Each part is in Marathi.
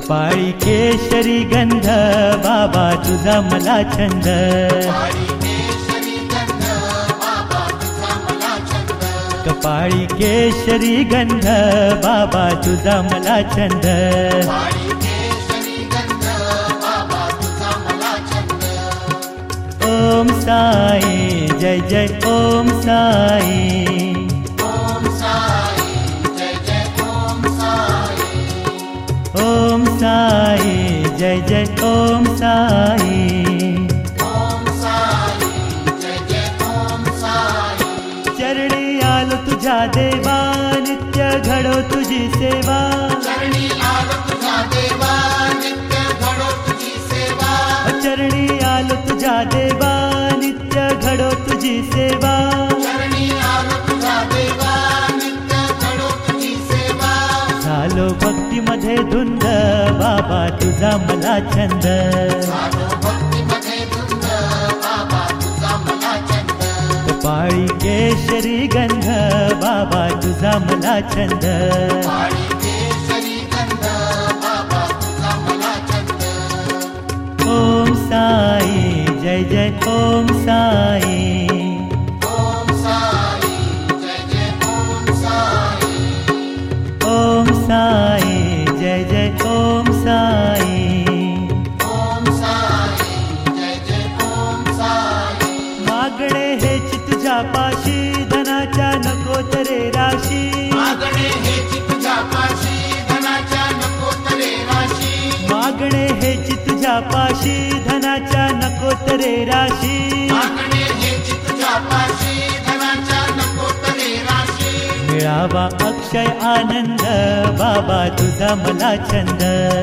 कपाळी केशरी गंध बाबा तुझा मला छंद कपाळी केशरी गंध बाबा तुझा मला छंद ओम साई जय जय ओम साई ओम साई जय जय ओम साई चरणी आलो तुझ्या देवा नित्य घडो तुझी सेवा चरणी आलो तुझ्या देवा नित्य घडो तुझी सेवा झालो भक्तीमध्ये धुंद बाबा तुझा मला छंद कपाळी केशरी गंध बाबा तुझा मला छंद ओम साई जय जय ओम साई ओम साई जय जय ओम साई मागणे हेच तुझ्या पाशी धनाच्या नको तरे राशी मागणे हेच तुझ्या पाशी धनाच्या नको तरे राशी मिळावा अक्षय आनंद बाबा तुझा मला छंद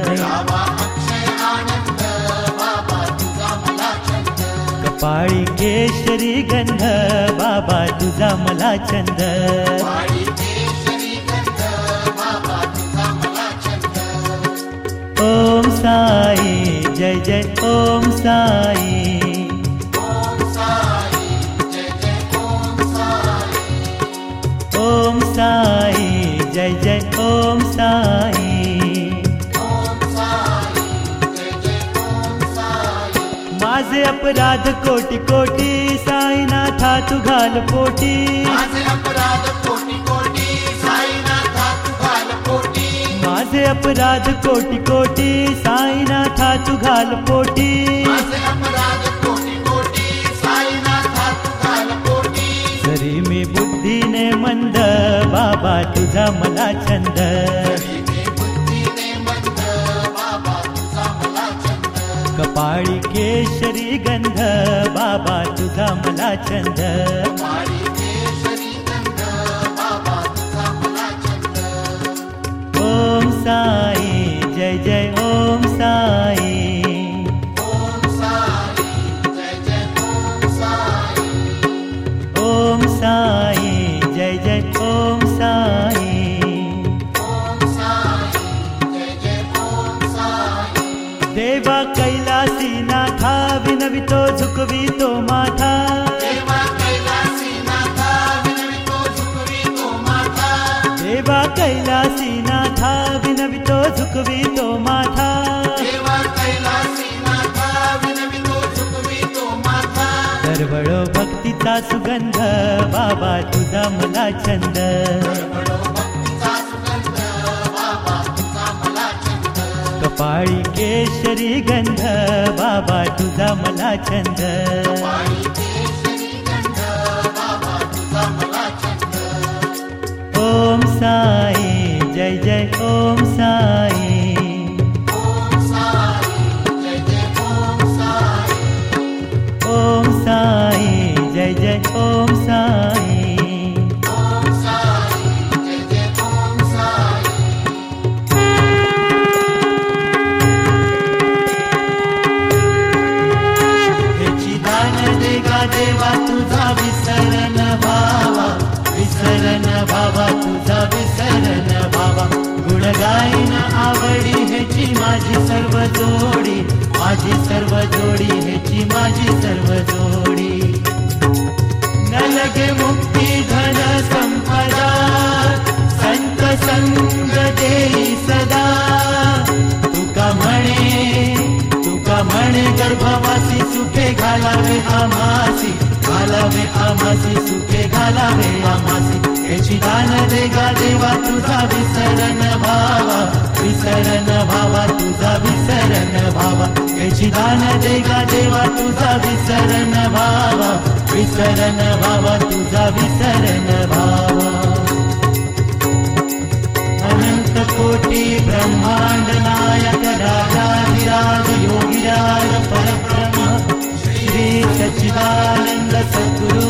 कपाळी केशरी गंध बाबा तुझा मला छंद ओम साई जय जय ओम साई ओम साई जय जय ओम साई माझे अपराध कोटी कोटी साईनाथा तू घाल पोटी माझे अपराध कोटी कोटी साईनाथा तू घाल पोटी जरी मी बुद्धीने मंद बाबा तुझा मला छंद कपाळी केशरी गंध बाबा तुझा मला छंद ओम साई जय जय ओम साई ओम साई जय जय ओम साई देवा कैलासी नाथा विनवितो झुकवितो माथा देवा कैलासी नाथा विनवितो झुकवितो माथा दरवळो भक्तीचा सुगंध बाबा तुझा मला छंद कपाळी केशरी गंध बाबा तुझा मला छंद ओम साई जय जय ओम साई ओम साई जय जय ओम साई हेची दान देगा देवा तुझा विसरण भावा तुझा विसरण भावा गुण गायन आवडी हेची माझी सर्व जोडी हेची माझी सर्व जोडी न लगे मुक्ती धन संपदा संत संग देई सदा तुका भवासी सुखे घालावे आम्हासी, घालावे आम्हासी सुखे घालावे आम्हासी. याची दान दे गा देवा तुझा विसरण भावा, विसरण भावा तुझा विसरण भावा. याची दान दे गा देवा तुझा विसरण भावा, विसरण भावा तुझा विसरण भावा. अनंत कोटी ब्रह्मांड नायक राजाधिराज योगीराज परब्रह्म श्री सच्चिदानंद सद्गुरु